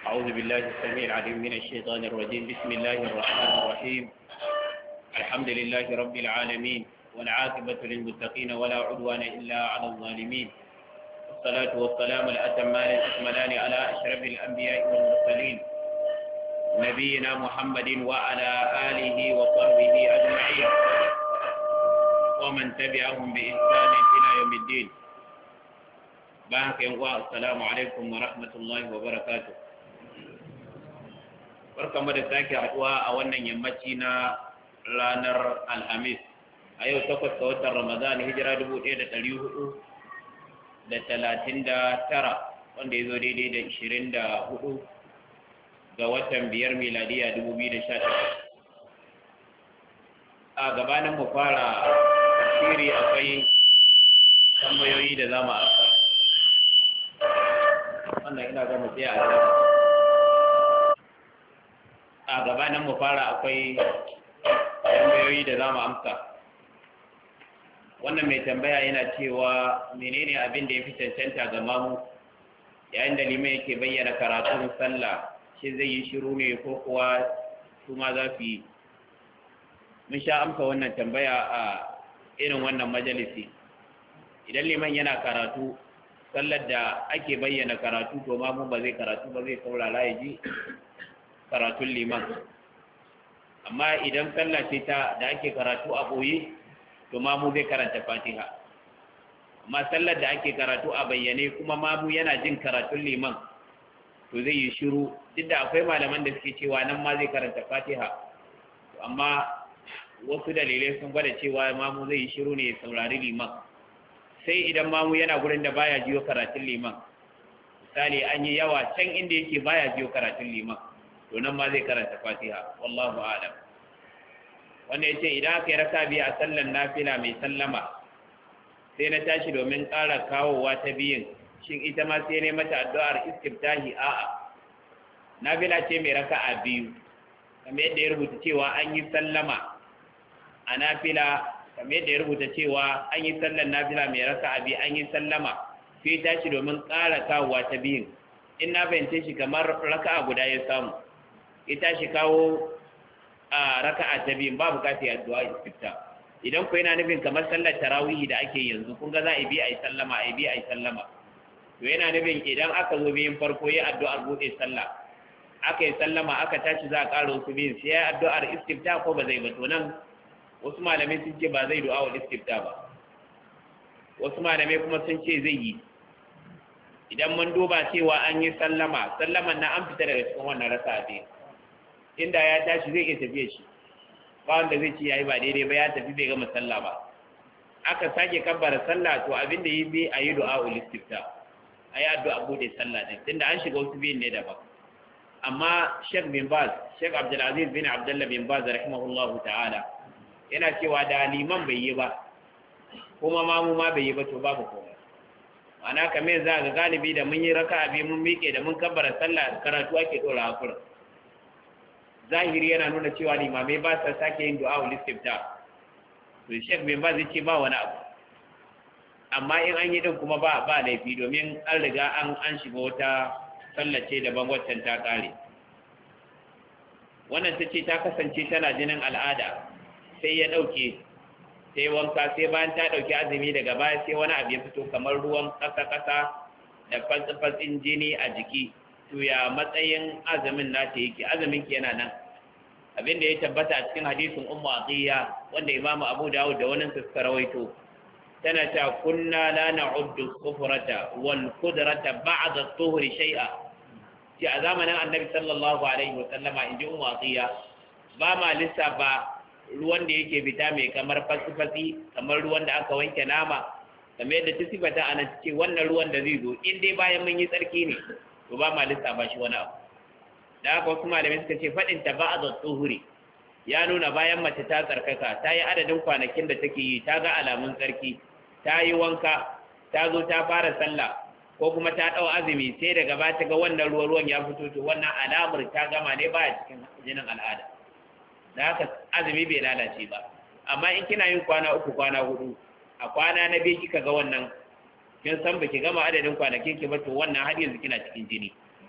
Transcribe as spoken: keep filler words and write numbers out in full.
أعوذ بالله السميع العليم من الشيطان الرجيم. بسم الله الرحمن الرحيم. الحمد لله رب العالمين، والعاقبة للمتقين ولا عدوان إلا على الظالمين. والصلاة والسلام الأتمان الأكملان على أشرف الأنبياء والمرسلين، نبينا محمد وعلى آله وصحبه أجمعين، ومن تبعهم بإحسان إلى يوم الدين. بارك الله. السلام عليكم ورحمة الله وبركاته. barkamu da sake haduwa a wannan yammaci na ranar Alhamis, a yau takwas ga watan Ramadan, hijira dubu ɗaya da ɗari hudu da talatin da tara, wanda ya zo daidai da ishirin da hudu ga watan biyar miladiya dubu biyu da sha takwas. A gabanin mu fara tafsiri akwai tambayoyi da za mu amsa. Wannan ina ga mu tsaya a jira. A gabanin mu fara akwai tambayoyi da za mu amsa. Wannan mai tambaya yana cewa menene abin da ya fi cancanta ga mamu yayin da liman yake bayyana karatun sallah, shi zai yi shiru ne ko kuwa su ma za su yi? Mun sha amsa wannan tambaya a irin wannan majalisi. Idan liman yana karatu, sallar da ake bayyana karatu, to mamu ba zai karatu ba, zai saurara ya ji karatun liman. Amma idan sallah ce ta da ake karatu a boye, to mamu zai karanta Fatiha. Amma sallar da ake karatu a bayyane kuma mamu yana jin karatun liman, to zai yi shiru, duk da akwai malaman da suke cewa nan ma zai karanta Fatiha. Amma wasu dalilai sun gwada cewa mamu zai yi shiru ne ya saurari liman, sai idan mamu yana gurin da baya jiyo karatun liman. Misali an yi yawa can inda yake baya jiyo karatun liman, to nan ma zai karanta Fatiha. Wallahu a'lam. Wanda yace idan aka yi raka biyu a sallan nafila mai sallama, sai na tashi domin ƙara kawowa ta biyun, shin ita ma sai ne mata addu'ar istiftahi? A'a, nafila ce mai raka'a biyu, kamar yadda ya rubuta cewa an yi sallama a nafila, kamar yadda ya rubuta cewa an yi sallan nafila mai raka'a biyu, an yi sallama, sai tashi domin ƙara kawowa ta biyun. In na fahimce shi kamar raka'a guda ya samu, ita shi kawo a raka'a ta biyun, ba bukata ya addu'a istifta. Idan ku yana nufin kamar sallar tarawihi da ake yanzu, kun ga za a yi bi a yi sallama, a yi bi a yi sallama, to yana nufin idan aka zo biyun farko ya addu'ar buɗe sallah, aka yi sallama aka tashi za a ƙara wasu biyun, sai ya addu'ar istifta ko ba zai ba? To nan wasu malamai sun ce ba zai du'a wa istifta ba, wasu malamai kuma sun ce zai yi. Idan mun duba cewa an yi sallama, sallaman na an fita daga cikin wannan raka'a biyu, inda ya tashi zai iya tafiya shi, ba wanda zai ce yayi ba daidai ba, ya tafi bai gama sallah ba. Aka sake kabbara sallah, to abin da yi bi a yi du'a ul istifta, a yi addu'a bude sallah din, tunda an shiga wasu biyun ne daban. Amma Sheikh bin Baz, Sheikh Abdul Aziz bin Abdullah bin Baz rahimahullahu ta'ala, yana cewa da liman bai yi ba kuma mamu ma bai yi ba, to babu komai. Ana kamar za ga galibi da mun yi raka'a biyu mun miƙe da mun kabbara sallah, karatu ake dora hakuri. Zahiri yana nuna cewa limamai ba sa sake yin du'a ul istifta. To Sheikh bin Baz yace ba wani abu. Amma in an yi din kuma ba ba laifi, domin an riga an an shiga wata sallace daban, waccan ta kare. Wannan tace ta kasance tana jinin al'ada, sai ya dauke, sai wanka, sai bayan ta dauki azumi, daga baya sai wani abu ya fito kamar ruwan kasa-kasa da fatsi-fatsin jini a jiki. To ya matsayin azumin nata yake? Azumin ki yana nan. Abin da ya tabbata a cikin hadisin Ummu Atiyya, wanda Imam Abu Dawud da wani suka rawaito, tana ta kunna la na'uddu kufrata wal qudrata ba'da at-tuhri shay'a. Ci a zamanin Annabi sallallahu alaihi wa sallama, inji Ummu Atiyya, ba ma lissafa ruwan da yake fita mai kamar fasifasi, kamar ruwan da aka wanke nama, kamar yadda ta sifata a nan ce wannan ruwan da zai zo in dai bayan mun yi tsarki ne, to ba ma lissafa shi wani abu. Da haka wasu malamai suka ce faɗin ta ba'da tsuhuri ya nuna bayan mace ta tsarkaka, ta yi adadin kwanakin da take yi, ta ga alamun tsarki, ta yi wanka, ta zo ta fara sallah, ko kuma ta ɗau azumi, sai daga ba ta ga wannan ruwa ruwan ya fito, to wannan alamar ta gama ne ba a cikin jinin al'ada. Da haka azumi bai lalace ba. Amma in kina yin kwana uku kwana hudu, a kwana na biyu kika ga wannan, kin san baki gama adadin kwanakin ki ba, to wannan har yanzu kina cikin jini.